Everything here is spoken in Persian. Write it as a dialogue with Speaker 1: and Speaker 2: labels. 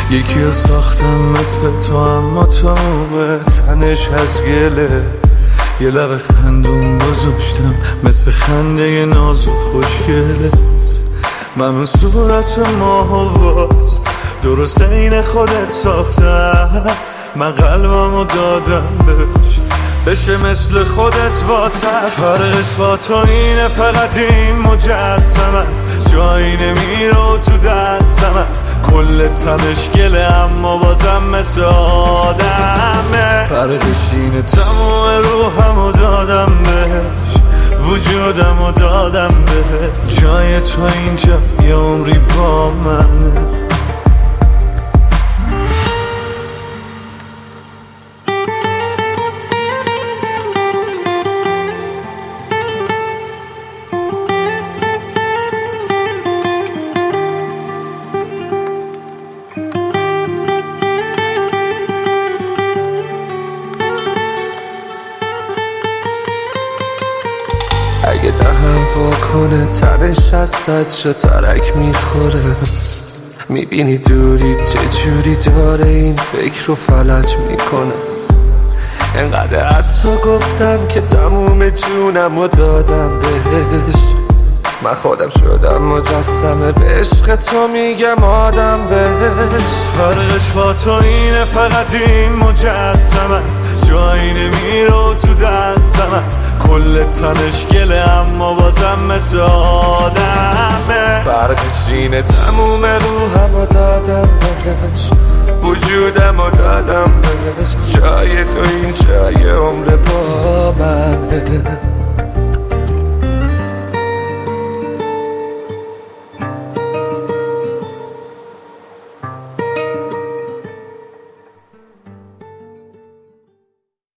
Speaker 1: یکی رو ساختم مثل تو، اما تموم تنش از گله. یه لب خندون گذاشتم مثل خنده ناز و خوشگلت. من صورت ماه و باز درست این خودت ساختم. من قلبمو دادم بهش بشه مثل خودت واسه. فرقش با تو اینه فقط این مجسمت جایی نمیره تو دستمت. کل تنش گله اما بازم مثل آدمه. فرقش اینه تموم روحمو دادم بهش، وجودمو دادم بهش. جای تو اینجا یه عمری با منه.
Speaker 2: اگه دهم واکنه تنش از صد شا ترک میخوره. میبینی دوری چجوری داره این فکر رو فلج میکنه. انقدر حتی گفتم که تموم جونم رو دادم بهش. من خودم شدم مجسمه به عشق تو میگم آدم بهش.
Speaker 1: فرقش با تو اینه فقط این مجسمت جایی نمیره تو دستمت. کل تنش گله اما بازم مثل آدمه.
Speaker 2: فرقش اینه تموم روحمو دادم بهش، وجودمو دادم بهش. جای تو این جای عمر با منه.